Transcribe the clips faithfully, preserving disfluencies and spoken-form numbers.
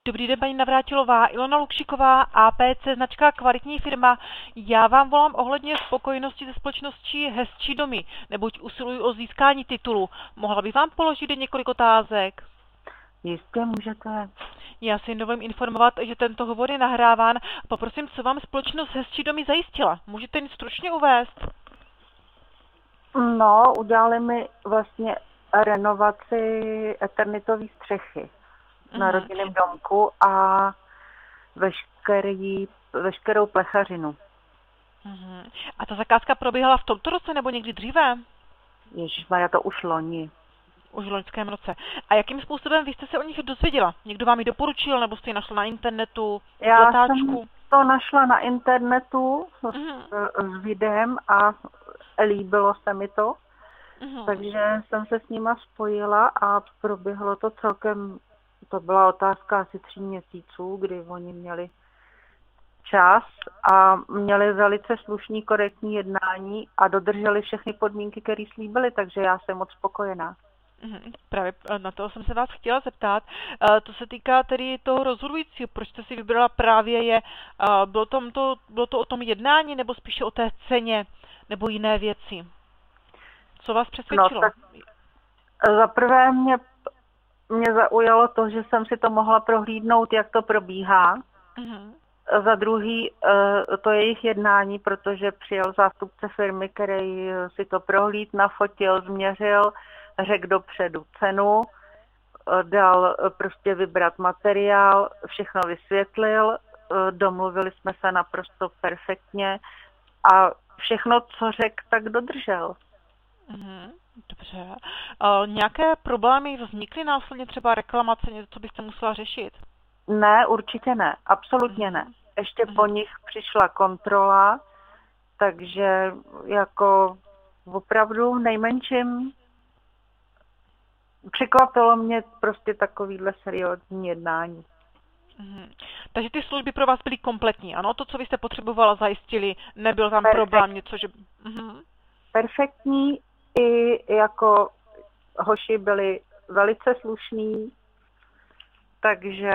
Dobrý den, paní Navrátilová, Ilona Lukšiková, A P C, značka Kvalitní firma. Já vám volám ohledně spokojenosti se společností Hezčí domy, neboť usiluji o získání titulu. Mohla bych vám položit několik otázek? Jistě můžete. Já si dovolím informovat, že tento hovor je nahráván. Poprosím, co vám společnost Hezčí domy zajistila. Můžete jen stručně uvést? No, udělali mi vlastně renovaci eternitové střechy na Mhm. rodinném domku a veškerý, veškerou plechařinu. Mhm. A ta zakázka probíhala v tomto roce nebo někdy dříve? Ježišmarja, to už loni. Už v loňském roce. A jakým způsobem vy jste se o nich dozvěděla? Někdo vám ji doporučil, nebo jste ji našla na internetu, Já letáčku? jsem to našla na internetu Mhm. s, s videem a líbilo se mi to, Mhm. takže jsem se s nima spojila a proběhlo to celkem, to byla otázka asi tří měsíců, kdy oni měli čas a měli velice slušný, korektní jednání a dodrželi všechny podmínky, které slíbili, takže já jsem moc spokojená. Mhm. Právě na to jsem se vás chtěla zeptat. Uh, to se týká tedy toho rozhodujícího. Proč jste si vybrala právě je? Uh, bylo, tom to, bylo to o tom jednání, nebo spíše o té ceně, nebo jiné věci? Co vás přesvědčilo? No, tak za prvé mě, mě zaujalo to, že jsem si to mohla prohlídnout, jak to probíhá. Mhm. Za druhý to jejich jednání, protože přijel zástupce firmy, který si to prohlíd, nafotil, změřil, řekl dopředu cenu, dal prostě vybrat materiál, všechno vysvětlil, domluvili jsme se naprosto perfektně a všechno, co řekl, tak dodržel. Mhm. Dobře. Uh, nějaké problémy vznikly následně, třeba reklamace, něco, co byste musela řešit? Ne, určitě ne, absolutně ne. Ještě po nich přišla kontrola, takže jako opravdu nejmenším překvapilo mě prostě takovýhle seriózní jednání. Mhm. Takže ty služby pro vás byly kompletní, ano? To, co vy jste potřebovala, zajistili, nebyl tam Perfekt. problém, něco, že... Mhm. Perfektní, i jako hoši byli velice slušní, takže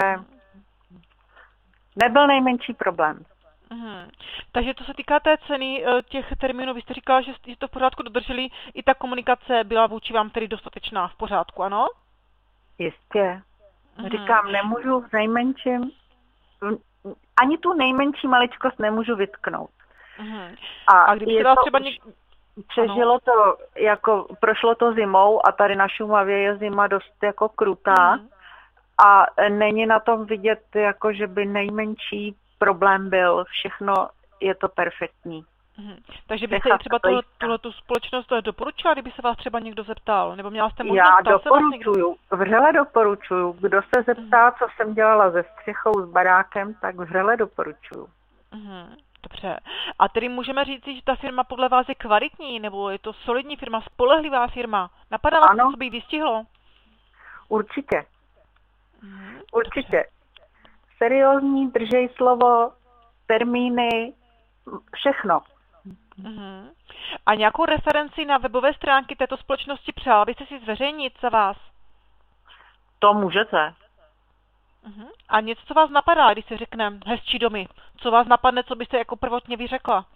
nebyl nejmenší problém. Mhm. Takže to se týká té ceny těch termínů, vy jste říkala, že, že to v pořádku dodrželi, i ta komunikace byla vůči vám tedy dostatečná, v pořádku, ano? Jistě. Mhm. Říkám, nemůžu v nejmenším, ani tu nejmenší maličkost nemůžu vytknout. Mhm. A, A kdyby se vás to, třeba něk... přežilo ano. to, jako prošlo to zimou a tady na Šumavě je zima dost jako krutá. Mhm. A není na tom vidět, jako že by nejmenší problém byl. Všechno je to perfektní. Mhm. Takže byste i třeba tuhle tu společnost doporučila, kdyby se vás třeba někdo zeptal? Nebo měla jste možnost? Já doporučuju, vřele doporučuju. Kdo se zeptá, co jsem dělala se střechou, s barákem, tak vřele doporučuju. Mhm. Dobře. A tedy můžeme říct, že ta firma podle vás je kvalitní, nebo je to solidní firma, spolehlivá firma? Napadá vás to, co by jí vystihlo? Určitě. Mhm. Určitě. Dobře. Seriózní, držej slovo, termíny, všechno. Mhm. A nějakou referenci na webové stránky této společnosti přála byste si zveřejnit za vás? To můžete. Mhm. A něco, co vás napadá, když se řekne Hezčí domy? Co vás napadne, co byste jako prvotně vyřekla?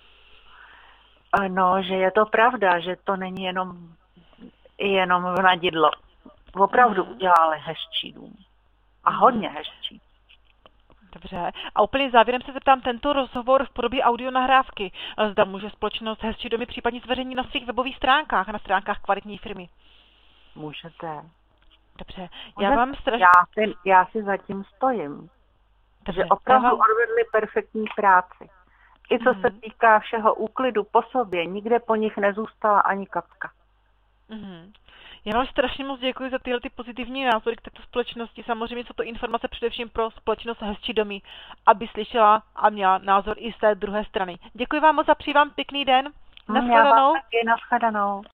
No, že je to pravda, že to není jenom, jenom vnadidlo. Opravdu Mhm. udělali hezčí dům. A hodně hezčí. Dobře. A úplně závěrem se zeptám, tento rozhovor v podobě audionahrávky. Zda může společnost Hezčí domy případně zveřejnit na svých webových stránkách, na stránkách kvalitní firmy? Můžete. Dobře. Můžete. Já vám strašně... Já si, já si zatím stojím. Dobře. Že opravdu vám... odvedli perfektní práci. I co Mhm. se týká všeho úklidu po sobě, nikde po nich nezůstala ani kapka. Mhm. Já vám strašně moc děkuji za tyhle ty pozitivní názory k této společnosti. Samozřejmě jsou to informace především pro společnost Hezčí domy, aby slyšela a měla názor i z té druhé strany. Děkuji vám moc a přeji vám pěkný den. Hmm, já Nashledanou. vám taky, nashledanou.